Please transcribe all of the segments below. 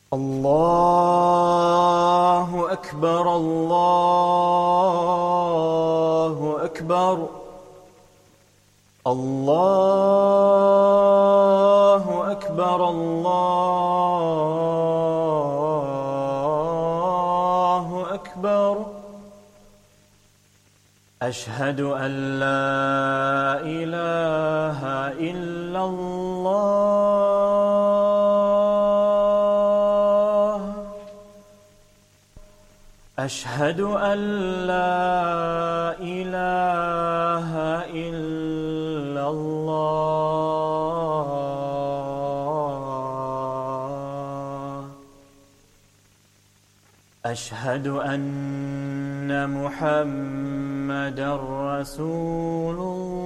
الله أكبر الله أكبر الله أكبر الله أكبر أشهد أن لا إله إلا الله أشهد أن لا إله إلا الله أشهد أن محمدًا رسول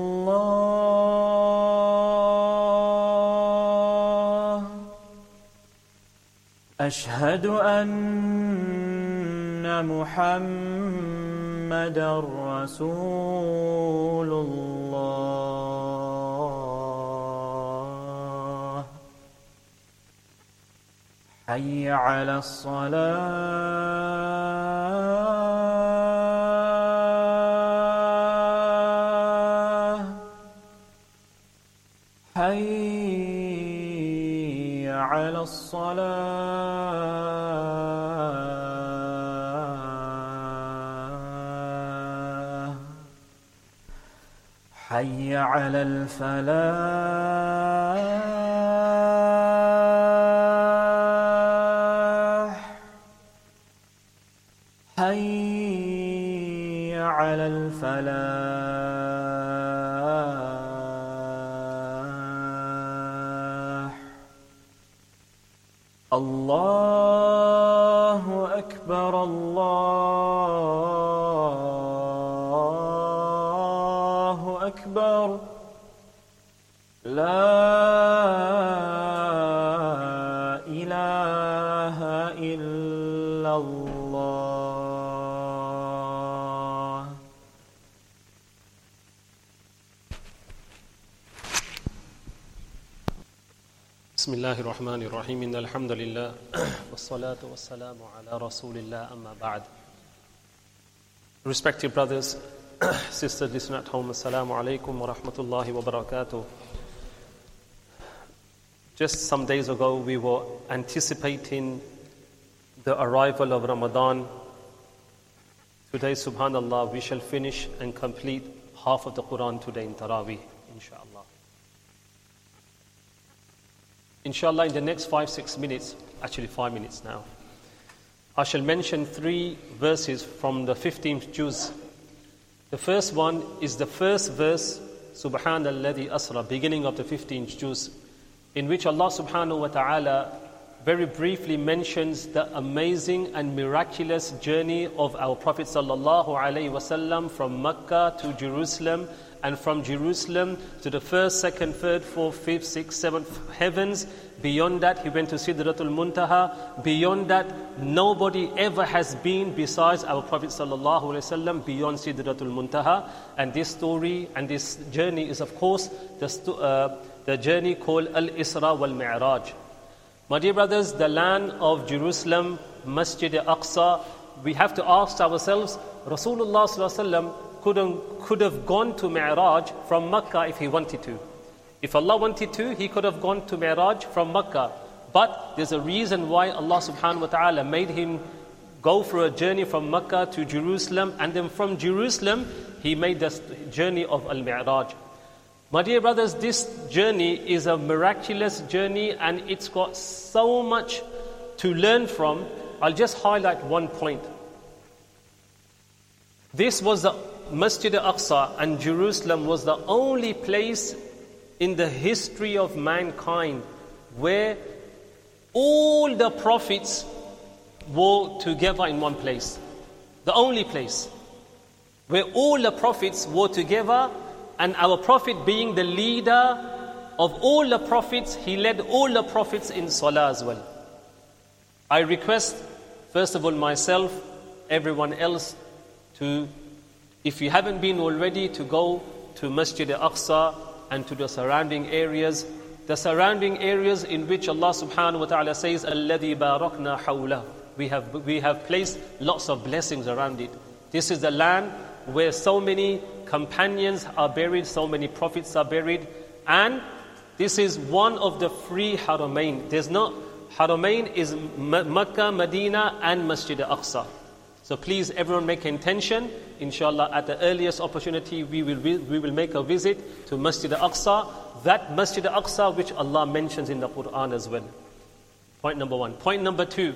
الله أشهد أن محمدًا رسول الله حي على الصلاة حي على الصلاة حي على الفلاح حي على الفلاح الله أكبر الله أكبر لا إله إلا الله بسم الله الرحمن الرحيم إن الحمد لله والصلاة والسلام على رسول الله أما بعد. Respected brothers, sisters, listeners at home, Assalamu alaikum wa rahmatullahi wa barakatuh. Just some days ago we were anticipating the arrival of Ramadan. Today, subhanallah, we shall finish and complete half of the Quran today in Taraweeh, inshallah. Inshallah, in the next 5-6 minutes, actually 5 minutes now, I shall mention 3 verses from the 15th juz. The first one is the first verse, Subhanalladhi Asra, beginning of the 15th juz, in which Allah subhanahu wa ta'ala very briefly mentions the amazing and miraculous journey of our Prophet sallallahu alaihi wasallam from Mecca to Jerusalem, and from Jerusalem to the 1st, 2nd, 3rd, 4th, 5th, 6th, 7th heavens. Beyond that, he went to Sidratul Muntaha. Beyond that, nobody ever has been besides our Prophet sallallahu alaihi wasallam beyond Sidratul Muntaha. And this story and this journey is, of course, the journey called Al-Isra wal-Mi'raj. My dear brothers, the land of Jerusalem, Masjid al-Aqsa, we have to ask ourselves, Rasulullah sallallahu alaihi wasallam could have gone to Mi'raj from Mecca if he wanted to. If Allah wanted to, he could have gone to Mi'raj from Mecca. But there's a reason why Allah subhanahu wa ta'ala made him go for a journey from Mecca to Jerusalem, and then from Jerusalem, he made the journey of Al-Mi'raj. My dear brothers, this journey is a miraculous journey, and it's got so much to learn from. I'll just highlight one point. This was the Masjid al-Aqsa, and Jerusalem was the only place in the history of mankind where all the prophets were together in one place. The only place where all the prophets were together, and our Prophet being the leader of all the prophets, he led all the prophets in Salah as well. I request, first of all, myself, everyone else, to, if you haven't been already, to go to Masjid al-Aqsa and to the surrounding areas the surrounding areas in which Allah subhanahu wa ta'ala says, الَّذِي بَارَكْنَا حَوْلَهُ. We have placed lots of blessings around it. This is the land where so many companions are buried, so many prophets are buried, and this is one of the free Haramain. Haramain is Makkah, Medina, and Masjid al-Aqsa. So please, everyone make intention. Inshallah, at the earliest opportunity, we will make a visit to Masjid al-Aqsa. That Masjid al-Aqsa which Allah mentions in the Quran as well. Point number 1. Point number 2.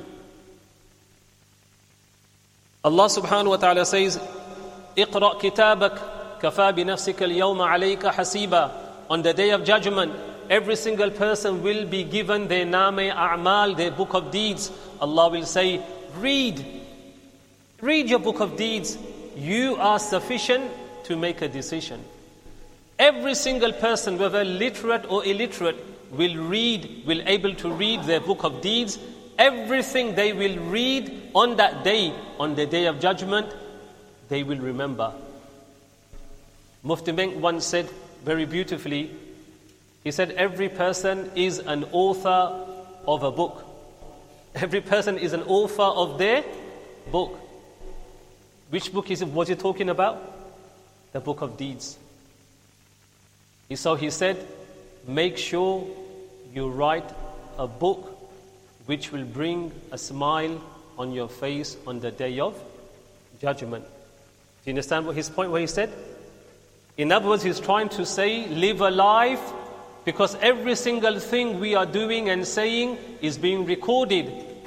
Allah subhanahu wa ta'ala says, اقرأ كتابك كفى بنفسك اليوم عليك حسيبا. On the day of judgment, every single person will be given their name a'mal, their book of deeds. Allah will say, read your book of deeds. You are sufficient to make a decision. Every single person, whether literate or illiterate, will able to read their book of deeds. Everything they will read on that day, on the day of judgment, they will remember. Mufti Menk once said very beautifully, he said, every person is an author of a book. Every person is an author of their book. Which book was he talking about? The book of deeds. So he said, make sure you write a book which will bring a smile on your face on the day of judgment. Do you understand what his point, what he said? In other words, he's trying to say, live a life, because every single thing we are doing and saying is being recorded.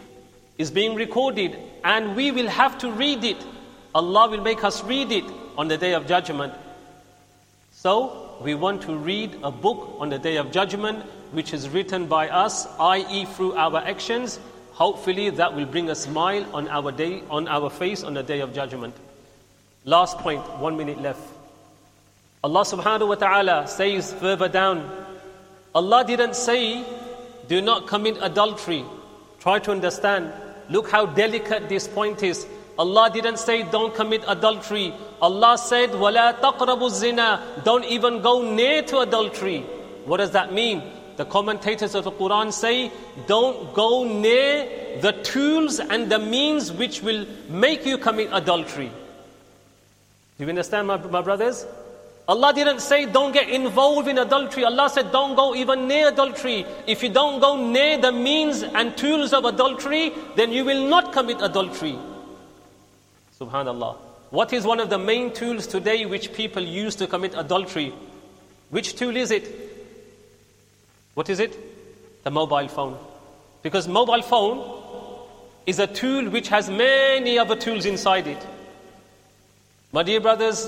And we will have to read it. Allah will make us read it on the day of judgment. So, we want to read a book on the day of judgment, which is written by us, i.e. through our actions. Hopefully that will bring a smile on our face on the day of judgment. Last point, 1 minute left. Allah subhanahu wa ta'ala says further down, Allah didn't say, do not commit adultery. Try to understand. Look how delicate this point is. Allah didn't say, don't commit adultery. Allah said, وَلَا تَقْرَبُوا الزِّنَا. Don't even go near to adultery. What does that mean? The commentators of the Quran say, don't go near the tools and the means which will make you commit adultery. Do you understand, my brothers? Allah didn't say don't get involved in adultery. Allah said don't go even near adultery. If you don't go near the means and tools of adultery, then you will not commit adultery. Subhanallah. What is one of the main tools today which people use to commit adultery? Which tool is it? What is it? The mobile phone. Because mobile phone is a tool which has many other tools inside it. My dear brothers,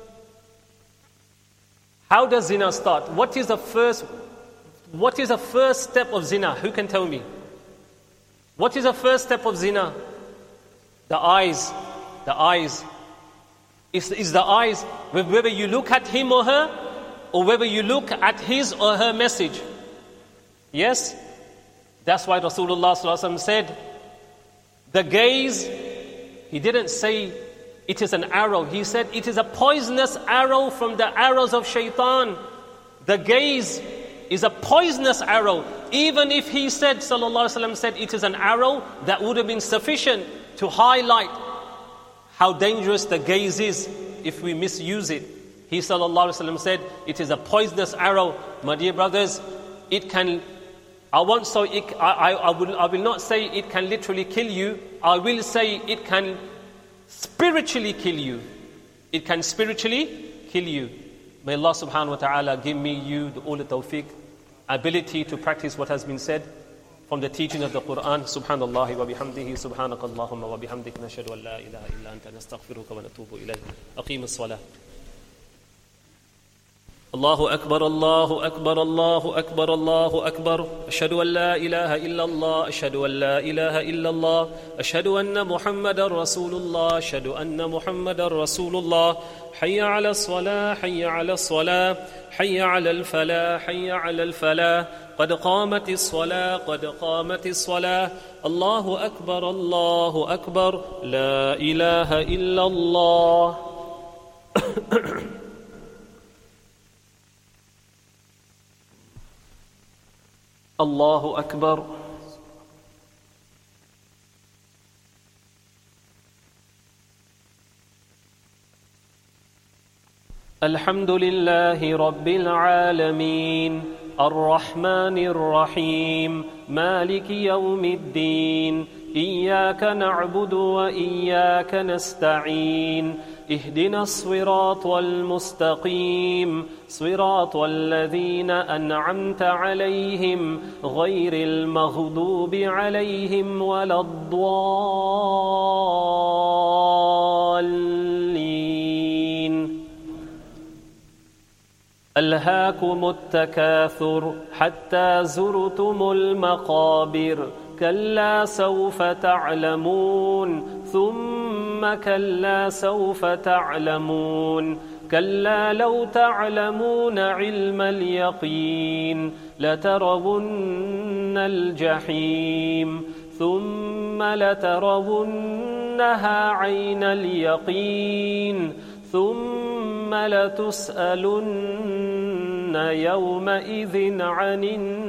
how does zina start? What is the first step of zina? Who can tell me? What is the first step of zina? The eyes. The eyes. Is the eyes, whether you look at him or her, or whether you look at his or her message. Yes? That's why Rasulullah ﷺ said, the gaze, he didn't say it is an arrow. He said it is a poisonous arrow from the arrows of shaitan. The gaze is a poisonous arrow. Even if he said, sallallahu alaihi wasallam said it is an arrow, that would have been sufficient to highlight how dangerous the gaze is if we misuse it. He sallallahu alaihi wasallam said it is a poisonous arrow. My dear brothers, it can, I will not say it can literally kill you. I will say it can spiritually kill you. It can spiritually kill you. May Allah subhanahu wa ta'ala give me, you, all the tawfiq, ability to practice what has been said from the teaching of the Quran. Subhanallah wa bihamdihi, subhanakallahumma wa bihamdik, nashhadu an la ilaha illa anta, nastaghfiruka wa natubu ilayk. Aqim as-salah. Allahu Akbar, Allahu Akbar, Allahu Akbar, Allahu Akbar. Ashhadu an la ilaha illallah, ashhadu an la ilaha illallah, ashhadu anna Muhammadar Rasulullah, ashhadu anna Muhammadar Rasulullah. Hayya ala as-salah, hayya ala as-salah, hayya ala al-falah, hayya ala al-falah. قد قامت الصلاة قد قامت الصلاة الله أكبر الله أكبر لا إله إلا الله. الله أكبر. الحمد لله رب العالمين الرحمن الرحيم مالك يوم الدين إياك نعبد وإياك نستعين اهدنا الصراط المستقيم صراط الذين أنعمت عليهم غير المغضوب عليهم ولا الضالين. ألهاكم التكاثر حتى زرتم المقابر كلا سوف تعلمون ثم كلا سوف تعلمون كلا لو تعلمون علم اليقين لترون الجحيم ثم لترونها عين اليقين ثم لتسألن يومئذ عن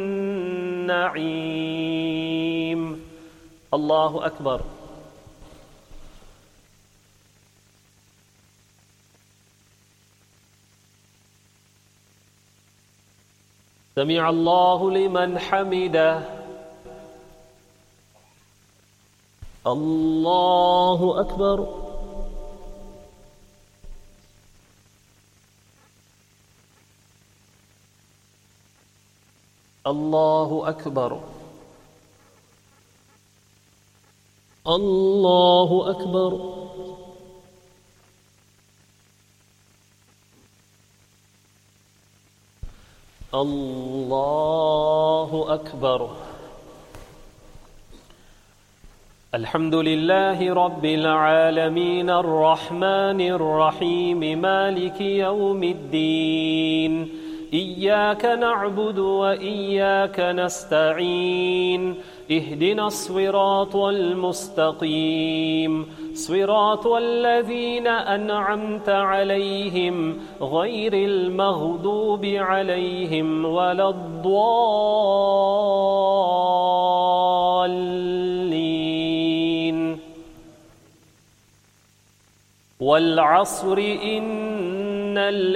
النعيم. الله أكبر. سمع الله لمن حمده. الله أكبر. الله أكبر. الله أكبر. الله أكبر. الحمد لله رب العالمين الرحمن الرحيم مالك يوم الدين إياك نعبد وإياك نستعين اهدنا الصراط المستقيم صراط الذين أنعمت عليهم غير المغضوب عليهم ولا الضالين. والعصر إن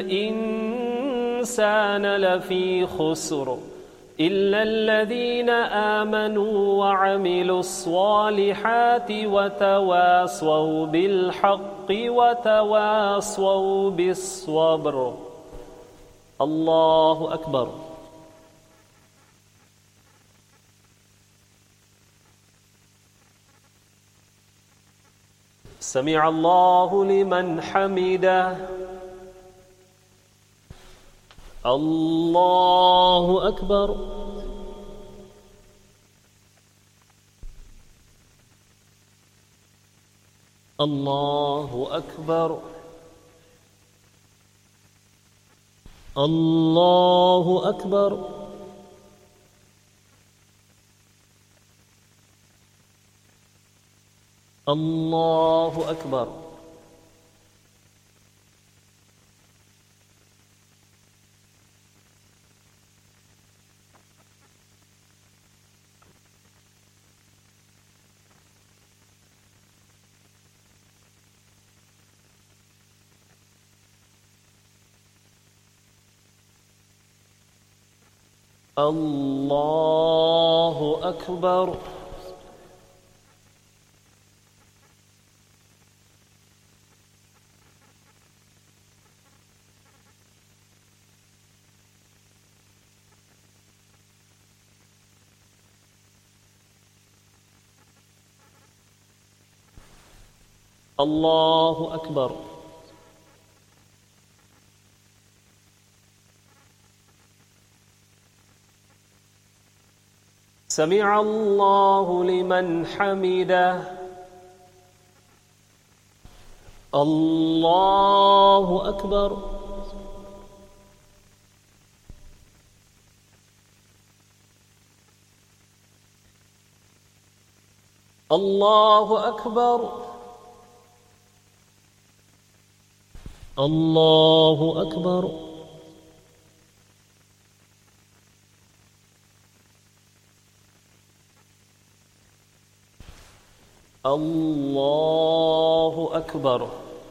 الإنسان لفي خسر إلا الذين آمنوا وعملوا الصالحات وتواصوا بالحق وتواصوا بالصبر. الله أكبر. سمع الله لمن حمده. الله أكبر. الله أكبر. الله أكبر. الله أكبر. الله أكبر. الله أكبر. سمع الله لمن حمده. الله أكبر. الله أكبر. الله أكبر. الله أكبر.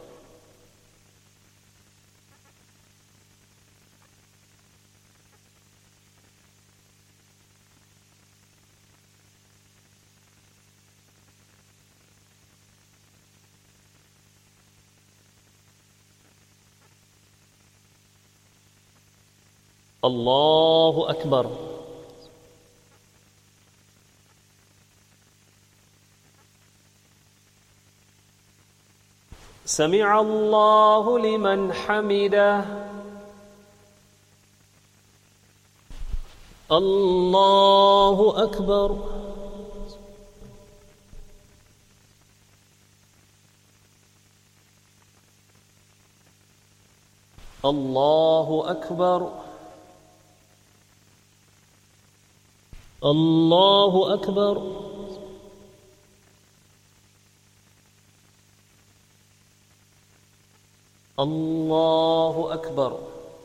الله أكبر. سمع الله لمن حمده. الله أكبر. الله أكبر. الله أكبر. الله أكبر.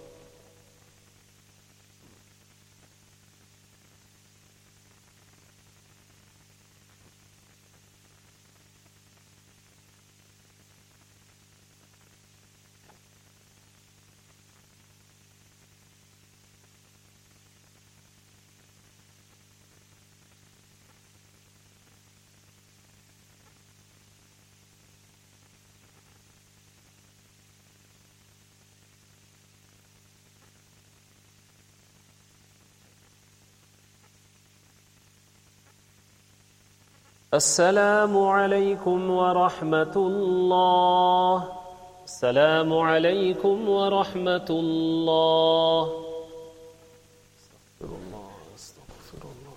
السلام عليكم ورحمة الله. السلام عليكم ورحمة الله. استغفر الله استغفر الله.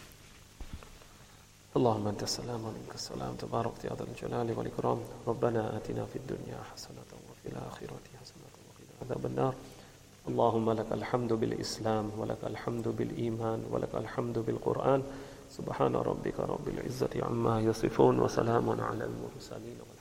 اللهم أنت السلام ومنك السلام تبارك يا ذا الجلال والإكرام. ربنا آتنا في الدنيا حسنة وفي الآخرة حسنة وقنا عذاب النار. اللهم لك الحمد بالإسلام ولك الحمد بالإيمان ولك الحمد بالقرآن. سبحان ربك رب العزة عما يصفون وسلام على المرسلين.